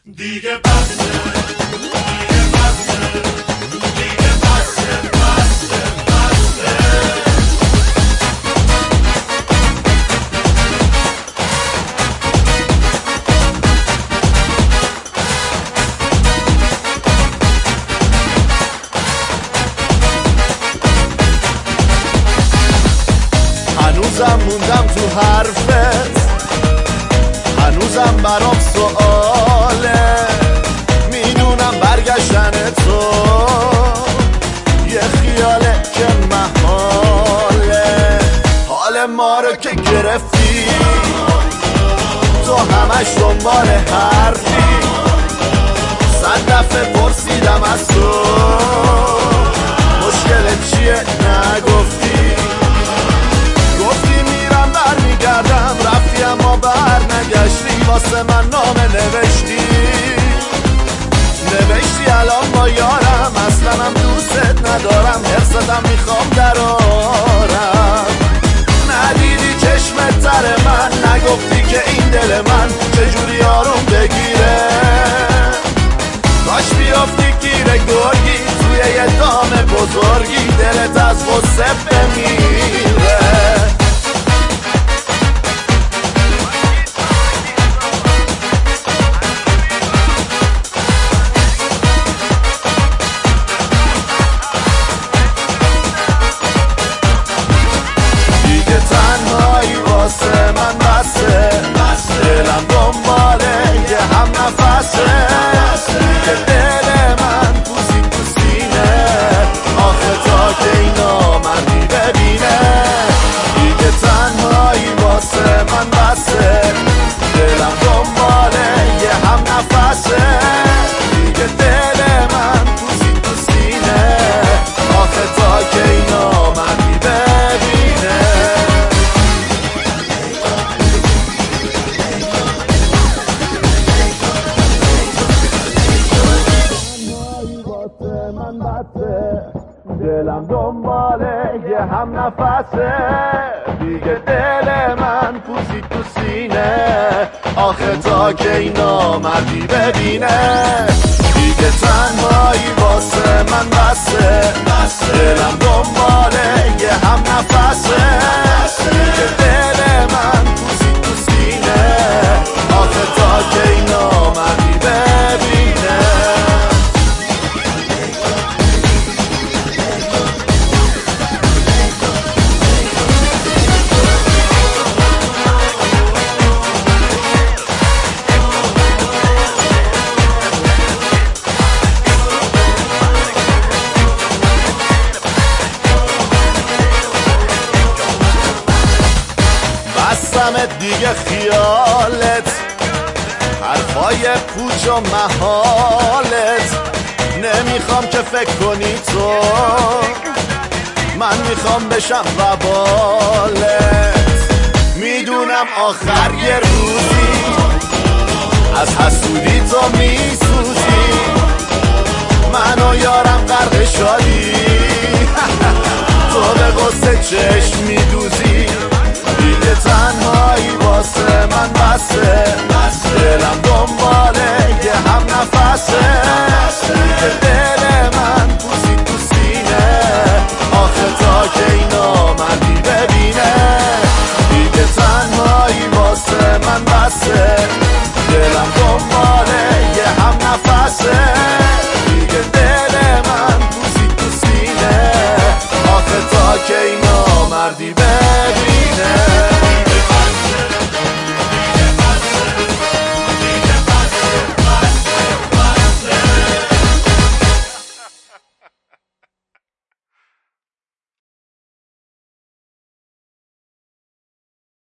دیگه بسه دیگه بسه دیگه بسه بسه بسه هنوزم موندم تو حرفت، هنوزم برام سؤاله، میدونم برگشتن تو یه خیاله که محاله. حال ما رو که گرفتی تو همش دنبال حرفی، 100 دفعه پرسیدم از تو مشکلت چیه نگفتی، گفتی میرم برمیگردم، رفتی اما بر نگشتی، واسه من نامه نوشتی الان با یارم، اصلا هم دوستت ندارم، حرصتم میخوام درارم. ندیدی چشمت تر من، نگفتی که این دل من چجوری آروم بگیره، کاش بیافتی گیر گرگی توی یه دام بزرگی، دلت از غصه بمیره. دلم دنباله یه هم نفسه، که دل من پوزی تو سینه، آخه تا که اینا من ببینه، دیگه تنهایی واسه من بسه. دلم دنباله یه هم نفسه، دیگه دل من پوزی تو سینه، آخه تا که اینا من ببینه. دلم دنباله یه هم نفسه، دیگه دل من پوزی تو سینه، آخه تا که اینا مردی ببینه، دیگه تنهایی واسه من بسه. دلم دنباله یه هم نفسه، دیگه دل من پوزی تو سینه، آخه تا که اینا مردی ببینه. بستمت دیگه خیالت، حرفای پوچ و محالت، نمیخوام که فکر کنی تو، من میخوام بشم وبالت. میدونم آخر یه روزی از حسودی تو میسوزی، من و یارم غرق شادی، تو به غصه چشم میدوزی، دیگه تنهایی واسه من بسه. دلم دنباله یه هم نفسه، دیگه دل من پوزی تو سینه، آخه تا که اینا مردی ببینه، دیگه تنهایی واسه من بسه. دلم دنباله یه هم نفسه، دیگه دل من پوزی تو سینه، آخه تا که اینا مردی ببینه.